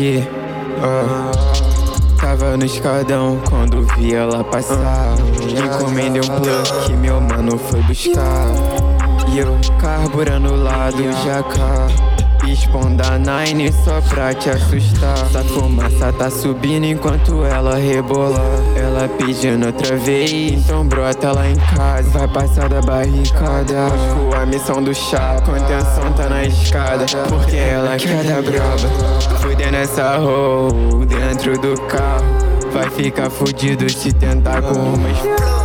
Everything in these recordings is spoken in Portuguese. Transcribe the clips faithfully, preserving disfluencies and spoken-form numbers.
Yeah, uh, tava no escadão quando vi ela passar. Encomendei um plug que meu mano foi buscar. E eu carburando lá do Jacá, exponda Nine só pra te assustar. Essa fumaça tá subindo enquanto ela rebola. Ela pedindo outra vez, então brota lá em casa. Vai passar da barricada, busco a missão do chá. Contenção tá na escada, porque ela quer dar braba. Fudendo essa roll dentro do carro. Vai ficar fudido se tentar com umas.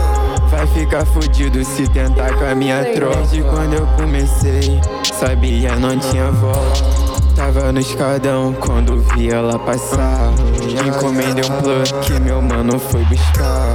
Vai ficar fudido se tentar com a minha tropa. Desde quando eu comecei, sabia, não tinha volta. Tava no escadão quando vi ela passar. Encomendei um plug que meu mano foi buscar.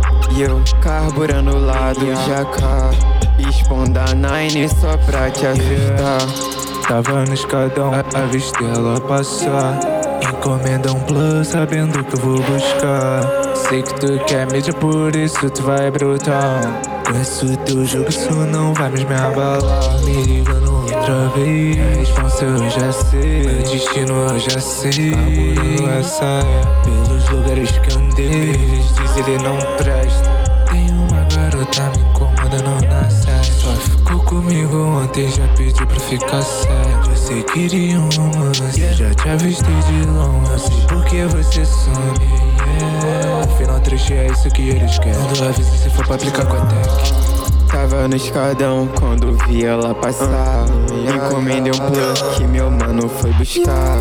E eu carburando lá do Jacá, exponda Nine só pra te assustar. Tava no escadão, avistei ela passar. Encomenda um plus sabendo que eu vou buscar. Sei que tu quer mídia, por isso tu vai brotar. Conheço o teu jogo, isso não vai mais me abalar. Me ligando outra vez, a resposta eu já sei, meu destino eu já sei. Carburando essa é pelos lugares que andei. Eles dizem ele não presta. Tem uma garota me incomodando na série. Só ficou comigo ontem, já pediu pra ficar sério. Você queria um romance, já te avistei de longe. Porque você some, yeah. Afinal trecho é isso que eles querem. Quando avisa se for pra aplicar com a tech. Tava no escadão quando vi ela passar. Encomendei um plug que meu mano foi buscar.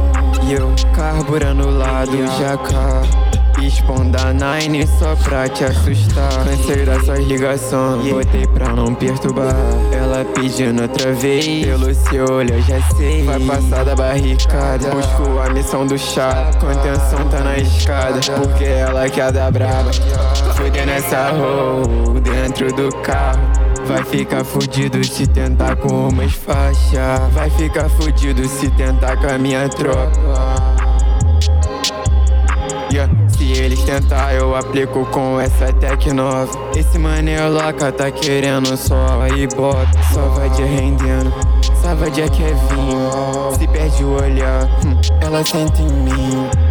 E eu carburando lá do Jacá, exponda Nine só pra te assustar. Cansei dessas ligações, botei pra não perturbar. Ela pedindo outra vez, pelo seu olho eu já sei. Vai passar da barricada, busco a missão do chá. Contenção tá na escada, porque ela quer dar braba. Fudendo essa roll dentro do carro. Vai ficar fudido se tentar com umas faixas. Vai ficar fudido se tentar com a minha tropa. Yeah. Se eles tentar, eu aplico com essa tech nova. Esse mané louca tá querendo só ibope. Só vai de rendendo, só vai de Kevin. Se perde o olhar, hum, ela sente em mim.